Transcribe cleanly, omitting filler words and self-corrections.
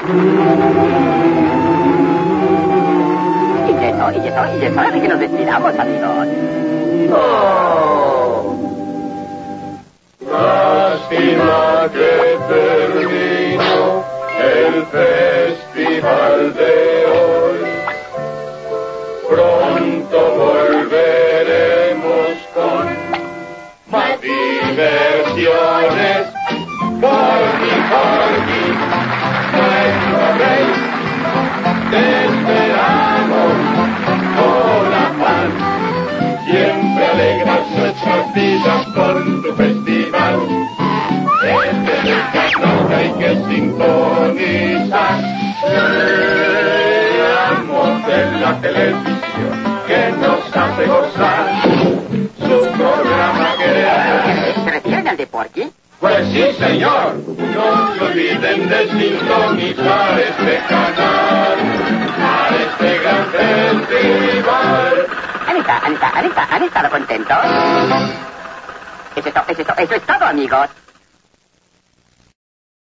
Y es hora de que nos despidamos, amigos. ¡Oh! Lástima que terminó el festival de hoy. Pronto volveremos con más diversiones. Porgy, nuestro rey, te esperamos con afán. Siempre alegras nuestras vidas con tu festival. Este es el canal que hay que sintonizar. Veamos en la televisión que nos hace gozar. Su programa que ¿Se refieren al de Porky? Pues sí, señor. No se olviden de sintonizar este canal a este gran festival. ¿Han estado contentos? Eso es todo, amigos.